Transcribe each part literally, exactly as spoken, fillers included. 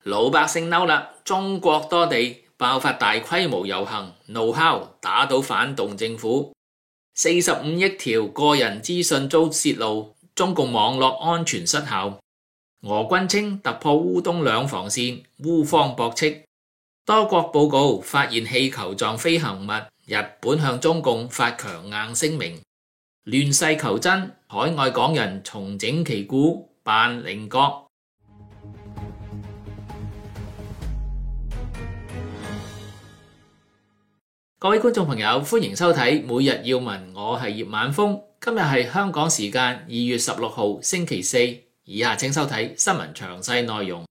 老百姓嬲啦，中國多地爆發大規模遊行，怒敲打倒反動政府。四十五億條個人資訊遭泄露，中共網絡安全失效。俄軍稱突破烏東兩防線，烏方駁斥。多國報告發現氣球狀飛行物，日本向中共發強硬聲明。亂世求真，海外港人重整旗鼓，扮鄰國。各位觀眾朋友，歡迎收睇每日要聞，我係葉晚風。今日係香港時間二月十六號星期四，以下請收睇新聞詳細內容。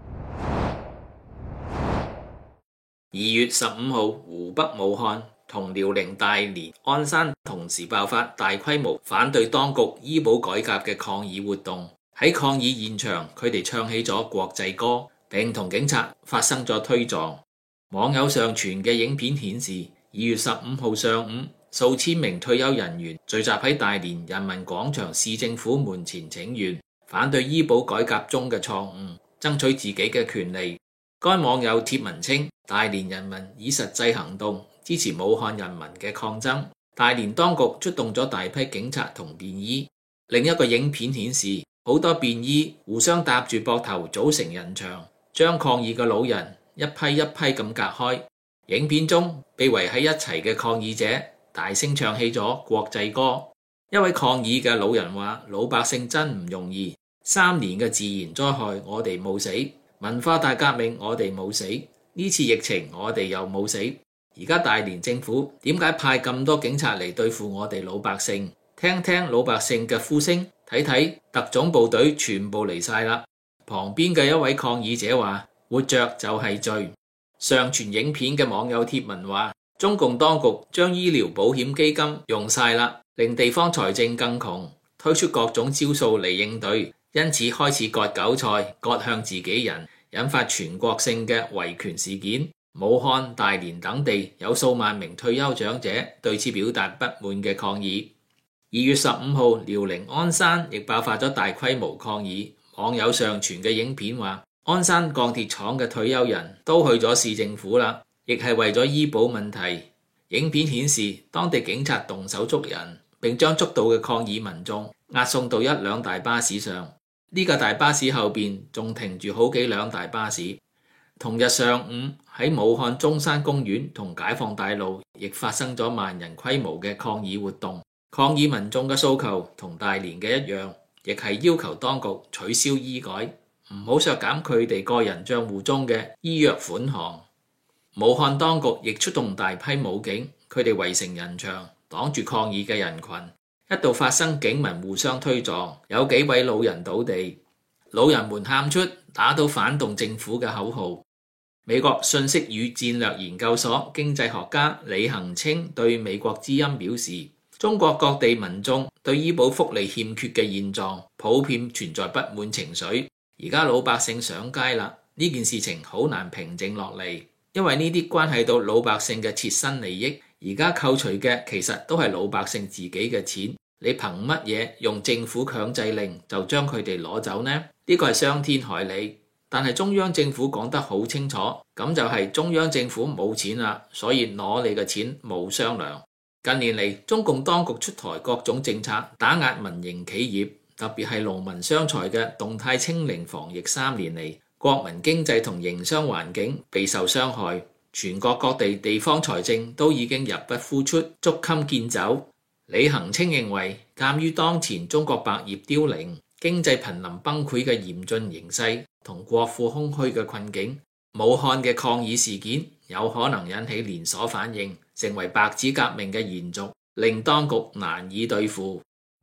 二月十五號，湖北武漢同遼寧大連、鞍山同時爆發大規模反對當局醫保改革嘅抗議活動。喺抗議現場，佢哋唱起咗國際歌，並同警察發生咗推撞。網友上傳嘅影片顯示，二月十五號上午，數千名退休人員聚集喺大連人民廣場市政府門前請願，反對醫保改革中嘅錯誤，爭取自己嘅權利。該網友貼文稱，大連人民以實際行動支持武漢人民嘅抗爭。大連當局出動咗大批警察同便衣。另一個影片顯示，好多便衣互相搭住膊頭組成人牆，將抗議嘅老人一批一批咁隔開。影片中被圍喺一齊嘅抗議者大聲唱起咗國際歌。一位抗議嘅老人話：老百姓真唔容易，三年嘅自然災害我哋冇死，文化大革命我哋冇死，呢次疫情我哋又冇死。而家大連政府點解派咁多警察嚟對付我哋老百姓？聽聽老百姓嘅呼聲，睇睇特種部隊全部嚟晒啦。旁邊嘅一位抗議者話：活着就係罪。上傳影片嘅網友貼文話：中共當局將醫療保險基金用晒啦，令地方財政更窮，推出各種招數嚟應對，因此開始割韭菜，割向自己人，引發全國性嘅維權事件。武漢、大連等地有數萬名退休長者對此表達不滿嘅抗議。二月十五號，遼寧鞍山亦爆發咗大規模抗議。網友上傳嘅影片話，鞍山鋼鐵廠嘅退休人都去咗市政府啦，亦係為咗醫保問題。影片顯示，當地警察動手捉人，並將捉到嘅抗議民眾押送到一輛大巴士上。呢個大巴士後邊仲停住好幾輛大巴士。同日上午，喺武漢中山公園同解放大路亦發生咗萬人規模嘅抗議活動。抗議民眾嘅訴求同大連嘅一樣，亦係要求當局取消醫改，唔好削減佢哋個人賬戶中嘅醫藥款項。武漢當局亦出動大批武警，佢哋圍成人牆，擋住抗議嘅人群，一度發生警民互相推撞，有幾位老人倒地，老人們喊出打倒反動政府嘅口號。美國信息與戰略研究所經濟學家李恒清對美國之音表示，中國各地民眾對醫保福利欠缺嘅現狀普遍存在不滿情緒。而家老百姓上街啦，呢件事情好難平靜落嚟，因為呢啲關係到老百姓嘅切身利益。而家扣除嘅其實都係老百姓自己嘅錢，你憑乜嘢用政府強制令就將佢哋攞走呢？呢個係傷天害理。但係中央政府講得好清楚，咁就係中央政府冇錢啦，所以攞你嘅錢冇商量。近年嚟，中共當局出台各種政策打壓民營企業，特別係農民傷財嘅動態清零防疫三年嚟，國民經濟同營商環境備受傷害，全國各地地方財政都已經入不敷出，捉襟見肘。李恒清認為，鑑於當前中國百業凋零、經濟瀕臨崩潰嘅嚴峻形勢同國庫空虛嘅困境，武漢嘅抗議事件有可能引起連鎖反應，成為白紙革命嘅延續，令當局難以對付。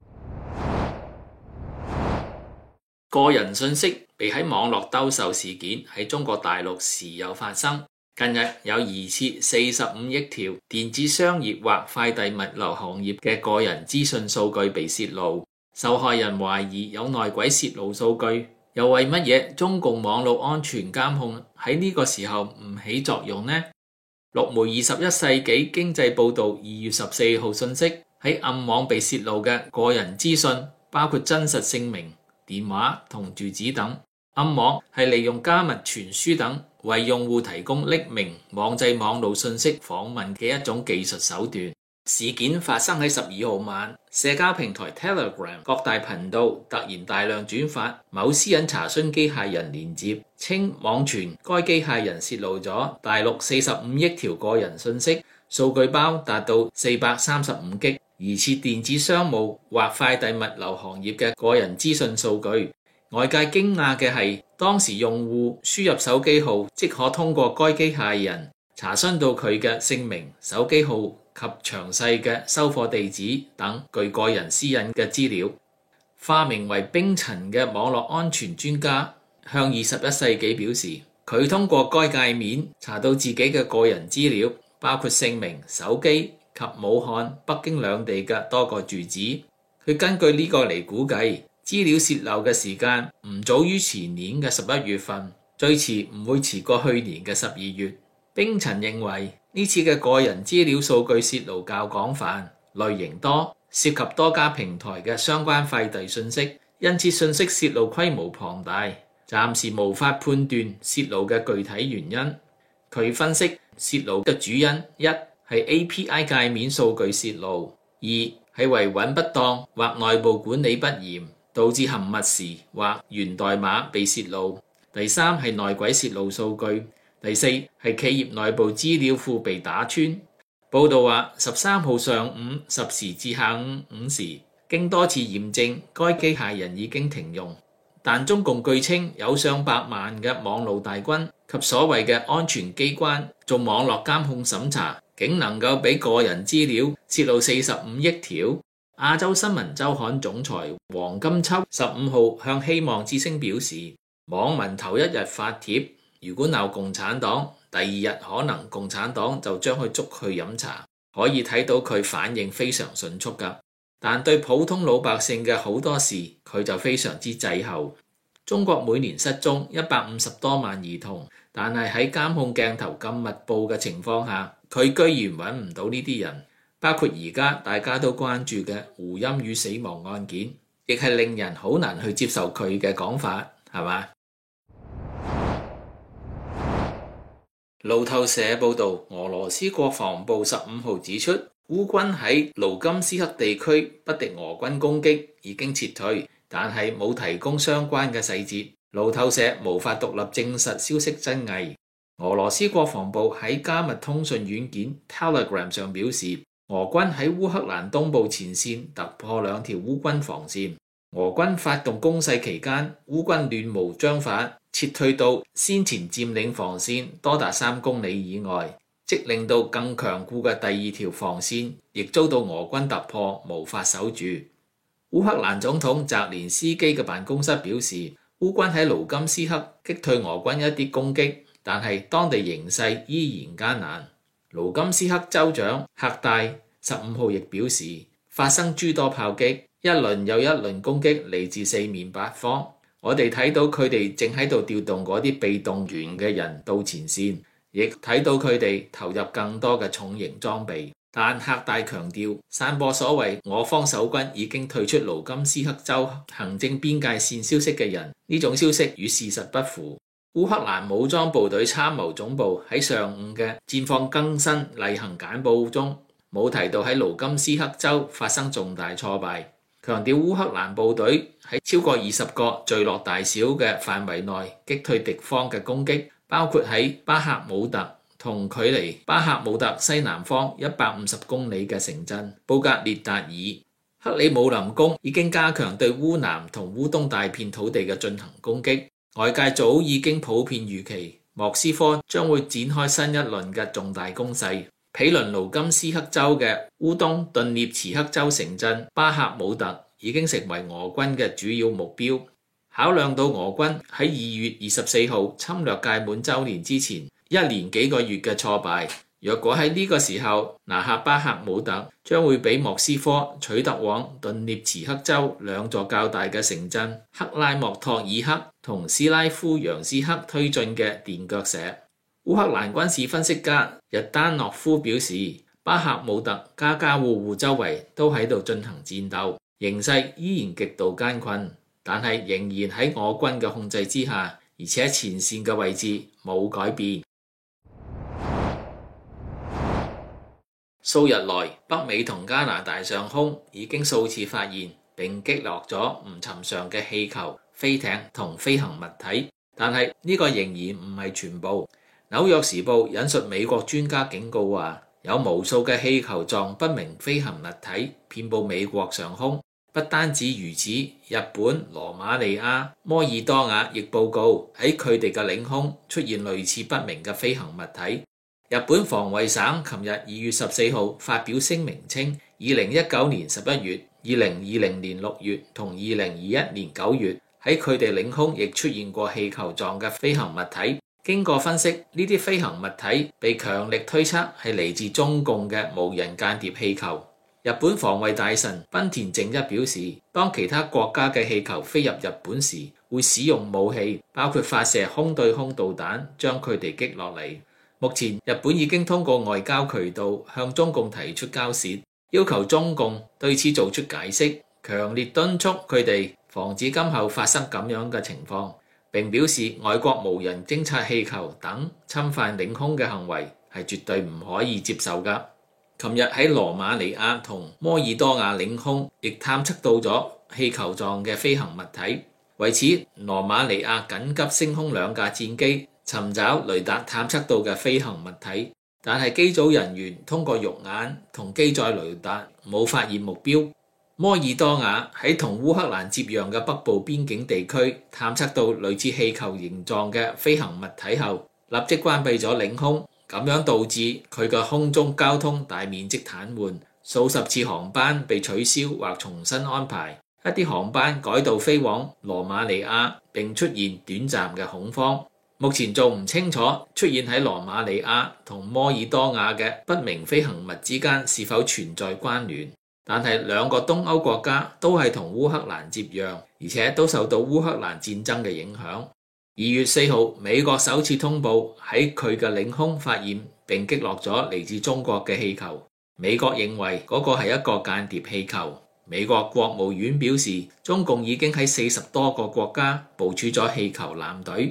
個人信息被喺網絡兜售事件喺中國大陸時有發生。近日有疑似四十五億條電子商業或快遞物流行業嘅個人資訊數據被泄露，受害人懷疑有內鬼泄露數據。又為乜嘢中共網絡安全監控喺呢個時候唔起作用呢？陸媒二十一世紀經濟報道二月十四號信息，喺暗網被泄露嘅個人資訊包括真實姓名、電話同住址等， 暗網係利用加密傳輸等為用戶提供匿名網際網路信息訪問嘅一種技術手段。事件發生喺十二號晚，社交平台 Telegram 各大頻道突然大量轉發某私隱查詢機械人鏈接，稱網傳該機械人洩露咗大陸四十五億條個人信息，數據包達到四百三十五 G， 疑似電子商務或快遞物流行業嘅個人資訊數據。外界驚訝嘅係，當時用戶輸入手機號即可通過該機械人查詢到佢嘅姓名、手機號及詳細嘅收貨地址等具個人私隱嘅資料。化名為冰塵嘅網絡安全專家向二十一世紀表示，佢通過該界面查到自己嘅個人資料，包括姓名、手機及武漢、北京兩地嘅多個住址。佢根據呢個嚟估計，資料洩漏嘅時間唔早於前年嘅十一月份，最遲唔會遲過去年嘅十二月。冰塵認為呢次嘅個人資料數據洩露較廣泛、類型多，涉及多家平台嘅相關快遞信息，因此信息洩露規模龐大，暫時無法判斷洩露嘅具體原因。佢分析洩露嘅主因，一係 A P I 界面數據洩露，二係維穩不當或內部管理不嚴，導致含密匙或源代碼被洩露，第三係內鬼洩露數據，第四係企業內部資料庫被打穿。報道話，十三號上午十時至下午五時，經多次驗證，該機械人已經停用。但中共據稱有上百萬嘅網路大軍及所謂嘅安全機關做網絡監控審查，竟能夠俾個人資料洩露四十五億條。亞洲新聞週刊總裁黃金秋十五號向希望之聲表示，網民頭一日發帖，如果鬧共產黨，第二日可能共產黨就將佢捉去飲茶。可以睇到佢反應非常迅速㗎，但對普通老百姓嘅好多事，佢就非常之滯後。中國每年失蹤一百五十多萬兒童，但係喺監控鏡頭咁密佈嘅情況下，佢居然揾唔到呢啲人。包括而家大家都關注嘅胡鑫宇死亡案件，亦係令人好難去接受佢嘅講法，係嘛？路透社報導，俄羅斯國防部十五號指出，烏軍喺盧甘斯克地區不敵俄軍攻擊，已經撤退，但係冇提供相關嘅細節。路透社無法獨立證實消息真偽。俄羅斯國防部喺加密通訊軟件 Telegram 上表示，俄軍喺烏克蘭東部前線突破兩條烏軍防線。俄軍發動攻勢期間，烏軍亂無章法撤退到先前佔領防線多達三公里以外，即令到更強固嘅第二條防線亦遭到俄軍突破，無法守住。烏克蘭總統澤連斯基嘅辦公室表示，烏軍喺盧甘斯克擊退俄軍一啲攻擊，但係當地形勢依然艱難。盧甘斯克州長赫戴十五號亦表示，發生諸多炮擊，一輪又一輪攻擊嚟自四面八方。我哋睇到佢哋正喺度調動嗰啲被動員嘅人到前線，亦睇到佢哋投入更多嘅重型裝備。但赫戴強調，散播所謂我方守軍已經退出盧甘斯克州行政邊界線消息嘅人，呢種消息與事實不符。烏克蘭武裝部隊參謀總部喺上午嘅戰況更新例行簡報中，冇提到喺盧甘斯克州發生重大挫敗，強調烏克蘭部隊喺超過二十個聚落大小嘅範圍內擊退敵方嘅攻擊，包括喺巴克姆特同距離巴克姆特西南方一百五十公里嘅城鎮布格列達爾。克里姆林宮已經加強對烏南同烏東大片土地嘅進行攻擊。外界早已經普遍預期莫斯科將會展開新一輪嘅重大攻勢。毗鄰盧甘斯克州嘅烏東頓涅茨克州城鎮巴克姆特已經成為俄軍嘅主要目標。考量到俄軍喺二月二十四號侵略屆滿週年之前一連幾個月嘅挫敗，若果喺呢個時候拿下巴克姆特，將會比莫斯科取得往頓涅茨克州兩座較大嘅城鎮克拉莫托爾克同斯拉夫揚斯克推進嘅墊腳石。烏克蘭軍事分析家日丹諾夫表示，巴克姆特家家戶戶周圍都喺度進行戰鬥，形勢依然極度艱困。 但係仍然喺我軍嘅控制之下，而且前線嘅位置冇改變。數日來，北美同加拿大上空已經數次發現並擊落咗唔尋常嘅氣球、飛艇同飛行物體，但係呢個仍然唔係全部。紐約時報引述美國專家警告話，有無數嘅氣球狀不明飛行物體遍佈美國上空。不單止如此，日本、羅馬尼亞、摩爾多瓦亦報告喺佢哋嘅領空出現類似不明嘅飛行物體。日本防衛省琴日二月十四號發表聲明稱，二零一九年十一月、二零二零年六月同二零二一年九月喺佢哋領空亦出現過氣球狀嘅飛行物體。經過分析，呢啲飛行物體被強力推測係嚟自中共嘅無人間諜氣球。日本防衛大臣濱田正一表示，當其他國家嘅氣球飛入日本時，會使用武器，包括發射空對空導彈，將佢哋擊落嚟。目前，日本已經通過外交渠道向中共提出交涉，要求中共對此做出解釋，強烈敦促佢哋防止今後發生咁樣嘅情況，並表示外國無人偵察氣球等侵犯領空嘅行為係絕對唔可以接受㗎。琴日喺羅馬尼亞同摩爾多瓦領空亦探測到咗氣球狀嘅飛行物體，為此羅馬尼亞緊急升空兩架戰機尋找雷達探測到嘅飛行物體，但係機組人員通過肉眼同機載雷達冇發現目標。摩爾多瓦喺同烏克蘭接壤嘅北部邊境地區探測到類似氣球形狀嘅飛行物體後，立即關閉咗領空，咁樣導致佢嘅空中交通大面積癱瘓，數十次航班被取消或重新安排，一啲航班改道飛往羅馬尼亞，並出現短暫嘅恐慌。目前仲唔清楚出現喺羅馬尼亞同摩爾多瓦嘅不明飛行物之間是否存在關聯，但係兩個東歐國家都係同烏克蘭接壤，而且都受到烏克蘭戰爭嘅影響。二月四號，美國首次通報喺佢嘅領空發現並擊落咗嚟自中國嘅氣球，美國認為嗰個係一個間諜氣球。美國國務院表示，中共已經喺四十多個國家部署咗氣球艦隊。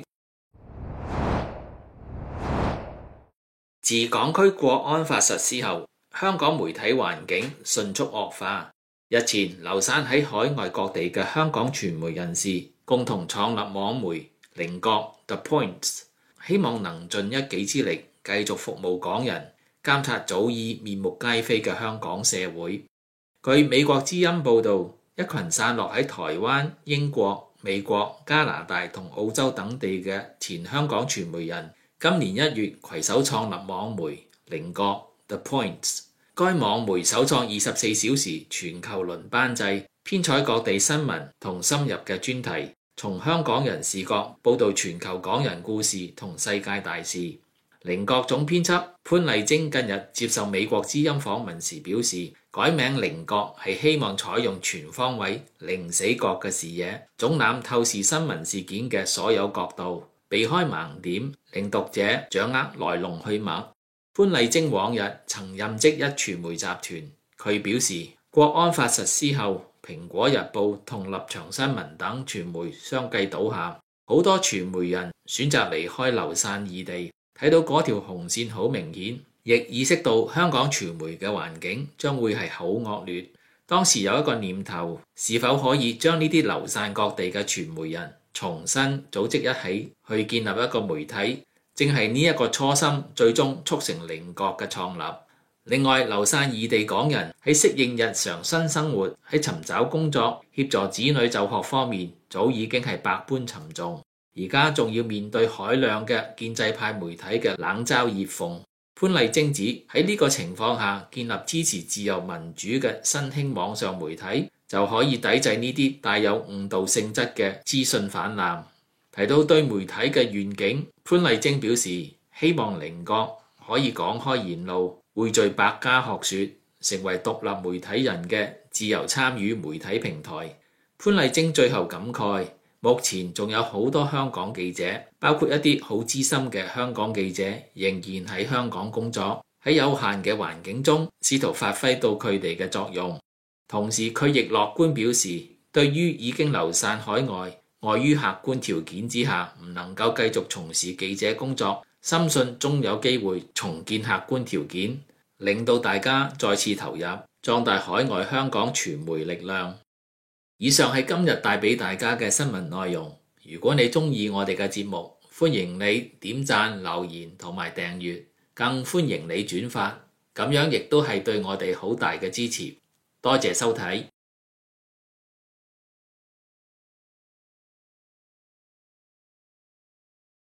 自港區國安法實施後，香港媒體環境迅速惡化。日前，流散喺海外各地嘅香港傳媒人士共同創立網媒菱角 The Points， 希望能盡一己之力繼續服務港人，監察早已面目皆非嘅香港社會。據美國之音報導，一群散落喺台灣、英國、美國、加拿大同澳洲等地嘅前香港傳媒人，今年一月攜手創立網媒菱角 The Points。該網媒首創二十四小時全球輪班制，編採各地新聞同深入嘅專題，從香港人視角報導全球港人故事同世界大事。菱角總編輯潘麗晶近日接受美國之音訪問時表示，改名菱角係希望採用全方位零死角嘅視野，總覽透視新聞事件嘅所有角度，避開盲點，令讀者掌握來龍去脈。潘麗晶往日曾任職一傳媒集團，佢表示國安法實施後，蘋果日報同立場新聞等傳媒相繼倒下，好多傳媒人選擇離開流散異地，睇到嗰條紅線好明顯，亦意識到香港傳媒嘅環境將會係好惡劣。當時有一個念頭，是否可以將呢啲流散各地嘅傳媒人重新組織一起，去建立一個媒體，正係呢一個初心最終促成菱角嘅創立。另外，流散異地港人喺適應日常新生活、喺尋找工作、協助子女就學方面，早已經係百般沉重，而家仲要面對海量嘅建制派媒體嘅冷嘲熱諷。潘麗晶指喺呢個情況下，建立支持自由民主嘅新興網上媒體，就可以抵制呢啲帶有誤導性質嘅資訊氾濫。提到對媒體嘅願景，潘麗晶表示希望菱角可以講開言路，匯聚百家學說，成為獨立媒體人嘅自由參與媒體平台。潘麗晶最後感慨，目前仲有好多香港記者，包括一啲好資深嘅香港記者，仍然喺香港工作，喺有限嘅環境中試圖發揮到佢哋嘅作用。同時佢亦樂觀表示， 對於已經流散海外，礙於客觀條件之下唔能夠繼續從事記者工作，深信終有機會重建客觀條件，令到大家再次投入，壯大海外香港傳媒力量。以上係今日帶俾大家嘅新聞內容。如果你鍾意我哋嘅節目，歡迎你點讚、留言同埋訂閱，更歡迎你轉發，咁樣亦都係對我哋好大嘅支持。多謝收睇。